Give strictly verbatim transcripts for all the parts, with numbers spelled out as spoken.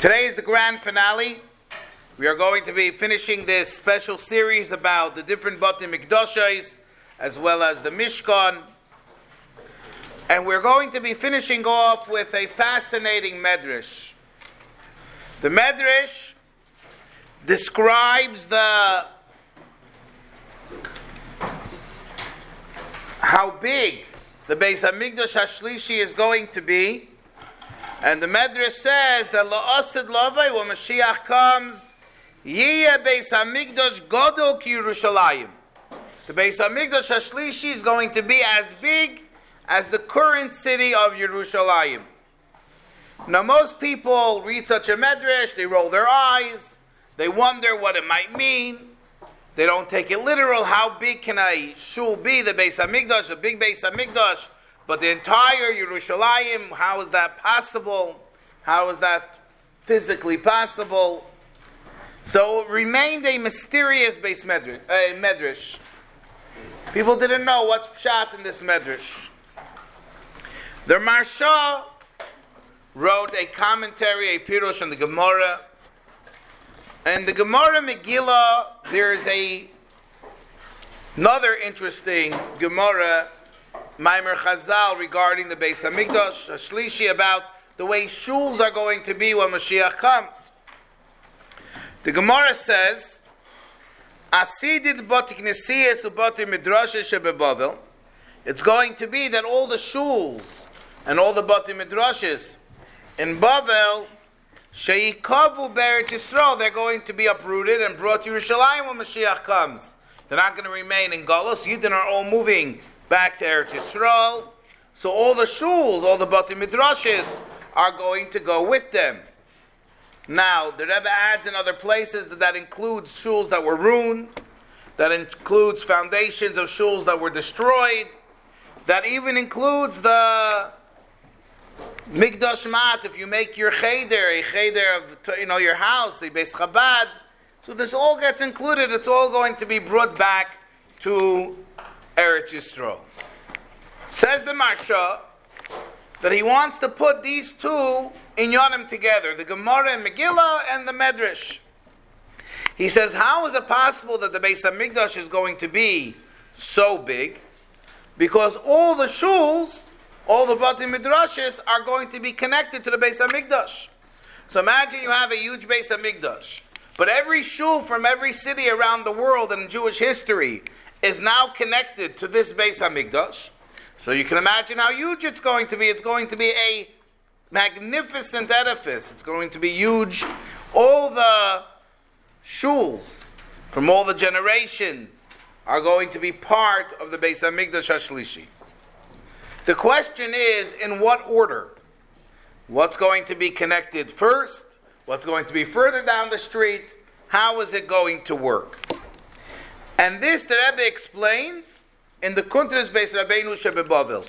Today is the grand finale. We are going to be finishing this special series about the different Bati Mikdashos, as well as the Mishkan. And we're going to be finishing off with a fascinating medrash. The medrash describes the how big the Beis Hamikdash Hashlishi is going to be. And the medrash says that La'asid Lavai, when Mashiach comes, Yiyeh Beis Hamikdash Godol Ki Yerushalayim. The Beis Hamikdash Hashlishi is going to be as big as the current city of Yerushalayim. Now, most people read such a medrash, they roll their eyes, they wonder what it might mean. They don't take it literal. How big can a shul be? The Beis Hamikdash, a big Beis Hamikdash, but the entire Yerushalayim, how is that possible? How is that physically possible? So it remained a mysterious Beis medrash, uh, medrash. People didn't know what's pshat in this medrash. The Maharsha wrote a commentary, a pirush on the Gemara. And the Gemara Megillah, there is a another interesting Gemara, Maimer Chazal, regarding the Beis Hamikdash Hashlishi, about the way shuls are going to be when Mashiach comes. The Gemara says, Asidid Bati Knesiyas Ubati Midrashes Shebebavel. It's going to be that all the shuls and all the Bati Midrashes in Bavel, Sheikavu Be'eretz Yisrael, they're going to be uprooted and brought to Yerushalayim when Mashiach comes. They're not going to remain in Galus. Yidden are all moving back to Eretz Yisrael. So all the shuls, all the Bati Midrashes are going to go with them. Now, the Rebbe adds in other places that that includes shuls that were ruined, that includes foundations of shuls that were destroyed, that even includes the Mikdash Mat, if you make your cheder, a cheder of, you know, your house, a Beis Chabad. So this all gets included. It's all going to be brought back to Eretz Yisrael. Says the Maharsha that he wants to put these two inyanim together, the Gemara and Megillah and the Medrash. He says, how is it possible that the Beis Hamikdash is going to be so big? Because all the shuls, all the Bati Midrashes are going to be connected to the Beis Hamikdash. So imagine you have a huge Beis Hamikdash, but every shul from every city around the world in Jewish history is now connected to this Beis Hamikdash. So you can imagine how huge it's going to be. It's going to be a magnificent edifice. It's going to be huge. All the shuls from all the generations are going to be part of the Beis Hamikdash Hashlishi. The question is, in what order? What's going to be connected first? What's going to be further down the street? How is it going to work? And this the Rebbe explains in the Kuntras Beis Rabbeinu Shebebavel.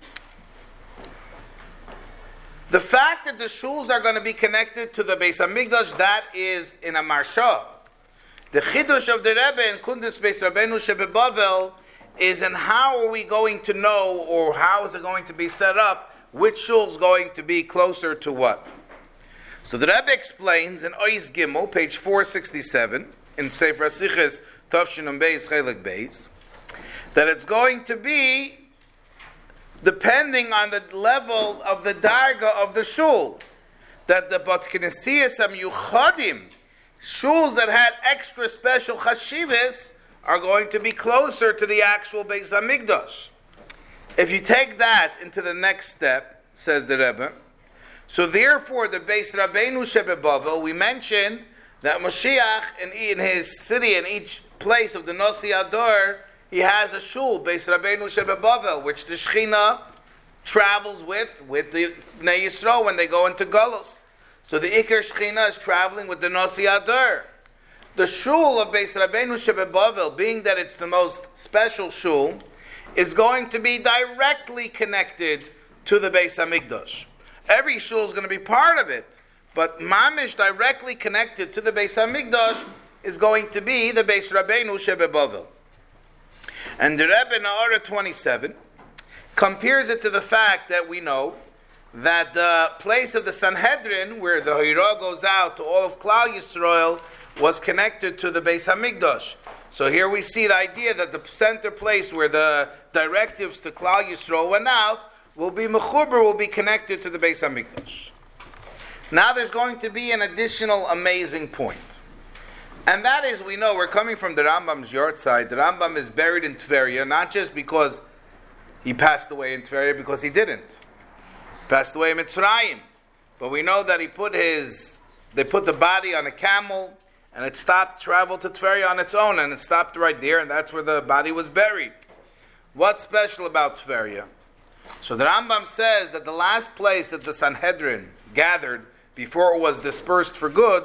The fact that the shuls are going to be connected to the Beis Hamikdash, that is in a Maharsha. The Chidush of the Rebbe in Kuntras Beis Rabbeinu Shebebavel is in how are we going to know, or how is it going to be set up, which shul is going to be closer to what. So the Rebbe explains in Ois Gimel, page four sixty-seven, in Sefer Asiches Tavshin and Beis Chelik Beis, that it's going to be depending on the level of the darga of the shul, that the Bat Knesiyas HaMiyuchadim, shuls that had extra special chashivas, are going to be closer to the actual Beis Hamikdash. If you take that into the next step, says the Rebbe, so therefore the Beis Rabbeinu Shebebavel, we mentioned that Mashiach in, in his city, in each place of the Nasi Ador, he has a shul, Beis Rabbeinu Shebebavel, which the Shechina travels with, with the Bnei Yisrael when they go into Galus. So the Iker Shechina is traveling with the Nasi Ador. The shul of Beis Rabbeinu Shebebavel, being that it's the most special shul, is going to be directly connected to the Beis Hamikdash. Every shul is going to be part of it, but mamish directly connected to the Beis Hamikdash is going to be the Beis Rabbeinu Shebebavel. And the Rebbe in Ha'ara twenty-seven compares it to the fact that we know that the place of the Sanhedrin, where the Hira goes out to all of Klal Yisrael, was connected to the Beis Hamikdash. So here we see the idea that the center place where the directives to Klal Yisrael went out will be mechuber, will be connected to the Beis Hamikdash. Now there's going to be an additional amazing point. And that is, we know, we're coming from the Rambam's yard side. The Rambam is buried in Tveria, not just because he passed away in Tveria, because he didn't. He passed away in Mitzrayim. But we know that he put his, they put the body on a camel, and it stopped, traveled to Tveria on its own, and it stopped right there, and that's where the body was buried. What's special about Tveria? So the Rambam says that the last place that the Sanhedrin gathered before it was dispersed for good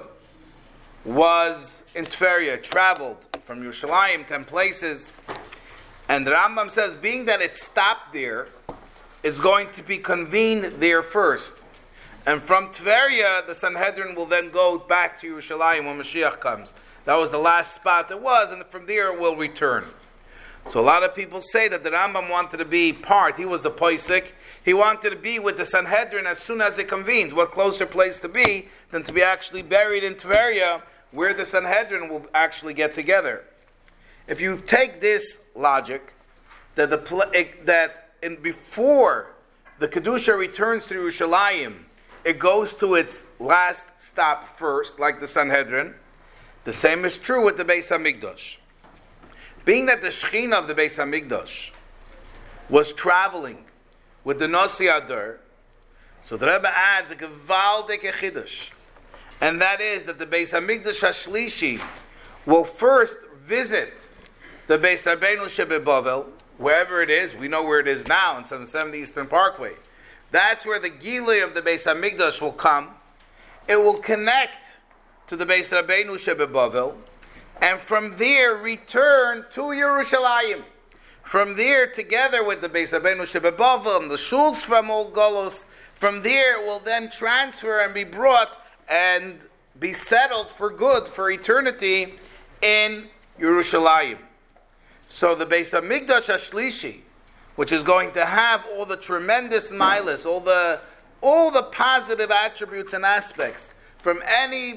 was in Tveria. It traveled from Yerushalayim, ten places. And the Rambam says, being that it stopped there, it's going to be convened there first. And from Tveria, the Sanhedrin will then go back to Yerushalayim when Mashiach comes. That was the last spot it was, and from there it will return. So a lot of people say that the Rambam wanted to be part. He was the Poisik. He wanted to be with the Sanhedrin as soon as it convenes. What closer place to be than to be actually buried in Tveria, where the Sanhedrin will actually get together. If you take this logic, that the that in, before the Kedusha returns to Yerushalayim, it goes to its last stop first, like the Sanhedrin. The same is true with the Beis Hamikdash. Being that the Shechina of the Beis Hamikdash was traveling with the Nasi Adar, so the Rebbe adds a gewaldige chiddush, and that is that the Beis Hamikdash Hashlishi will first visit the Beis Rabbeinu Shebebavel, wherever it is. We know where it is now, in seven seventy Eastern Parkway. That's where the Gilui of the Beis Hamikdash will come. It will connect to the Beis Rabbeinu Shebebavel, and from there return to Yerushalayim. From there, together with the Beis Rabbeinu Shebebavel and the shuls from all Golos, from there it will then transfer and be brought and be settled for good, for eternity, in Yerushalayim. So the Beis Hamikdash Hashlishi, which is going to have all the tremendous milas, all the all the positive attributes and aspects from any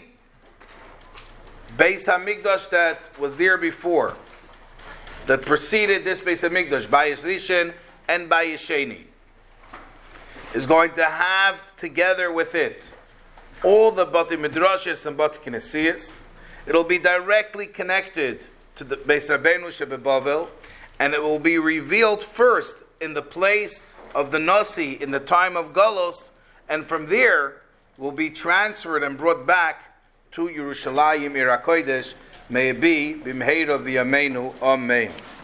Beis Hamikdash that was there before, that preceded this Beis Hamikdash, Bayis Rishon and Bayis Sheni, is going to have together with it all the Bati Midrashis and Bati Knesiyas. It'll be directly connected to the Beis Rabbeinu Shebebavel, and it will be revealed first in the place of the Nasi in the time of Galos, and from there will be transferred and brought back to Yerushalayim Ir HaKodesh. May it be b'mheira v'yameinu. Amen.